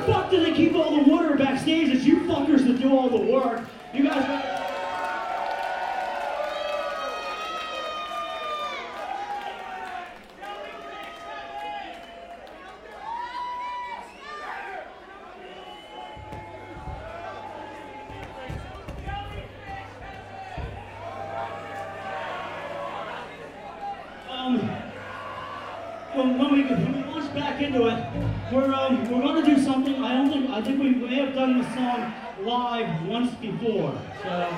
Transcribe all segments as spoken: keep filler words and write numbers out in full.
fuck do they keep all the water backstage? It's you fuckers that do all the work. You guys... When, when, we, when we launch back into it, we're um, we're going to do something. I don't think I think we may have done this song live once before. So.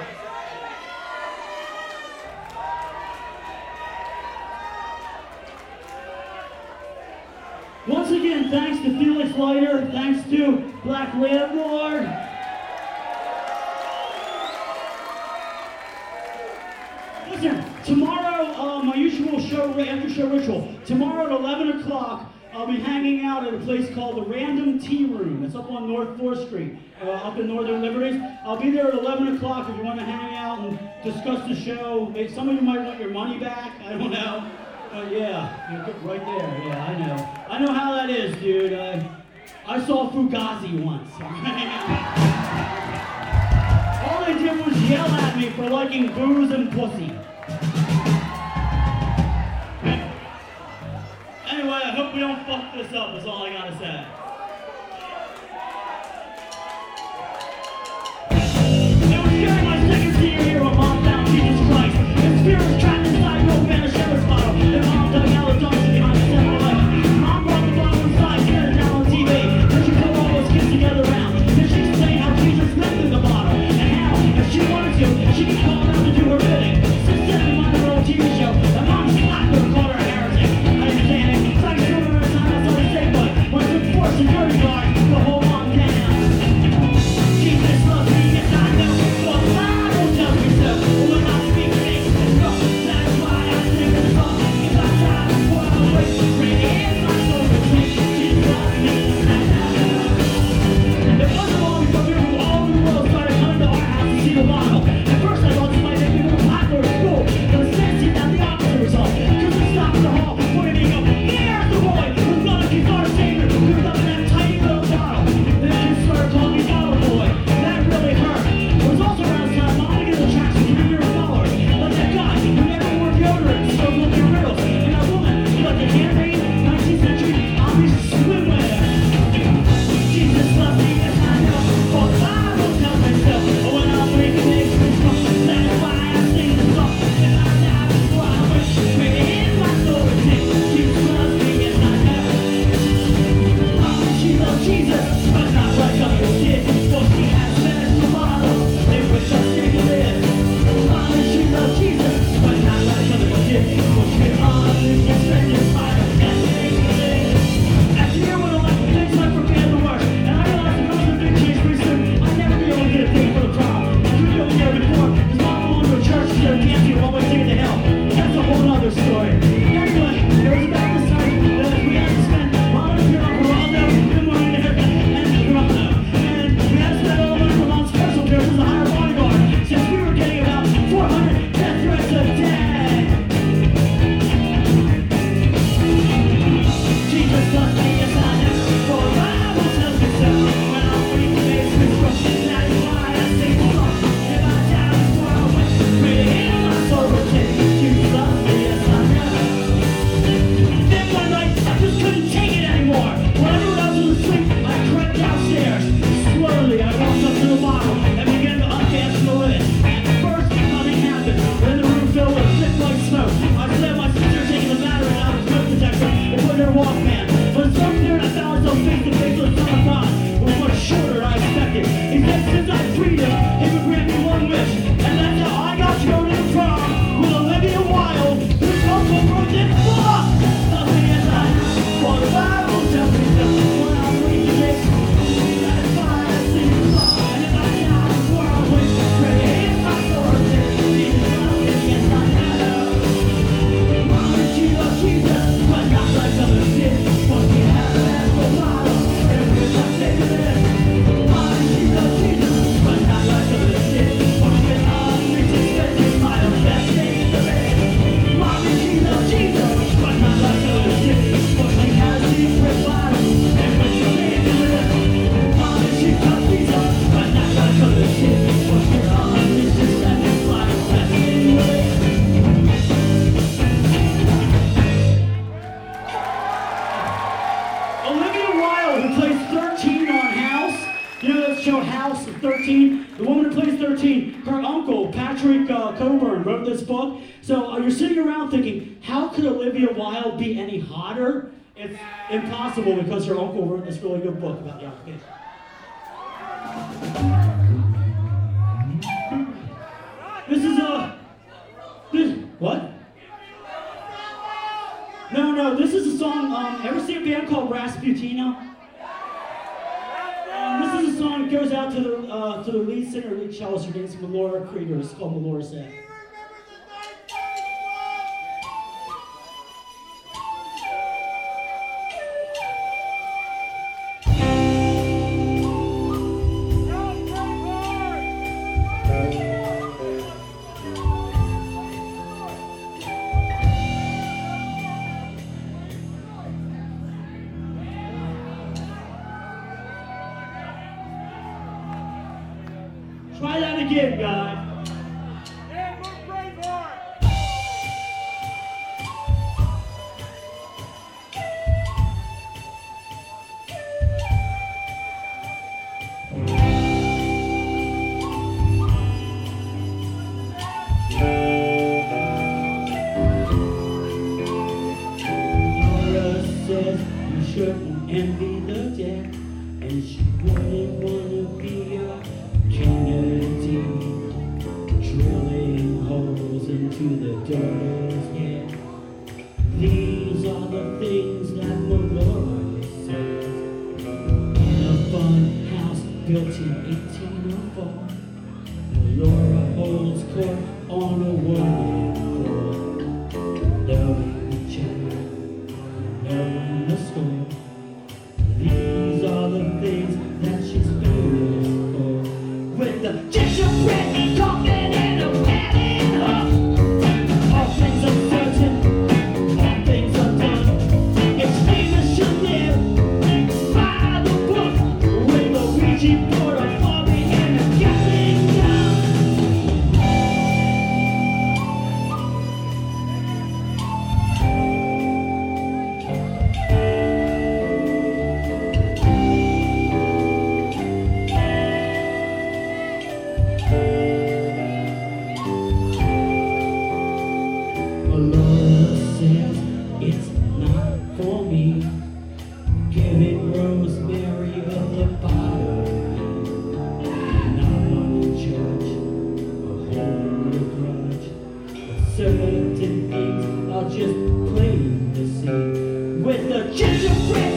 Once again, thanks to Felix Leiter, thanks to Black Landlord. Listen, tomorrow, uh, my usual show, after show ritual, tomorrow at eleven o'clock, I'll be hanging out at a place called the Random Tea Room. It's up on North fourth Street, uh, up in Northern Liberties. I'll be there at eleven o'clock if you want to hang out and discuss the show. Some of you might want your money back, I don't know. But yeah, you're right there, yeah, I know. I know how that is, dude. Uh, I saw Fugazi once. All they did was yell at me for liking booze and pussy. Anyway, I hope we don't fuck this up, is all I gotta say. It was during my second senior year of Mom Found Jesus Christ. And spirits trapped inside no Spanish Sheriff's bottle. And Mom dug out a donkey behind the center left. Mom brought the bottle inside, stared it down on T V. Then she put all those kids together around. Then she explained how Jesus lived in the bottle. And how, if she wanted to, she could call them to do her bidding. Since then, we wanted her old T V show. And Mom slapped her and called her a heretic. I understand it. It's like swimming in a time outside the state, but when it's enforced, show House of thirteen. The woman who plays thirteen, her uncle, Patrick uh, Coburn, wrote this book. So uh, you're sitting around thinking, how could Olivia Wilde be any hotter? It's impossible because her uncle wrote this really good book about the occupation. This is a... This, what? No, no, this is a song, um, ever see a band called Rasputina? Um, this is a song that goes out to the uh, to the lead singer, lead cellist, her name's Melora Krieger. It's called Melora Said. Try that again, guys. Yeah, we're Braveheart. Laura says you shouldn't envy the dead, and she wouldn't want to be a Kennedy, drilling holes into the dirt, yeah. These are the things that Melora says. In a fun house built in eighteen oh four, Melora holds court on a wooden floor. Knowing the child, knowing the store. These are the things that she's famous for. With the gingerbread coffin and a wedding hook. All things are certain, all things are done. It's famous she'll live by the book. With a Ouija board, a Barbie, and a Gatling gun. Melora says it's not for me. Giving Rosemary a lobotomy. Not one judge, a hold a grudge. But certain things are just plain to see. With the gingerbread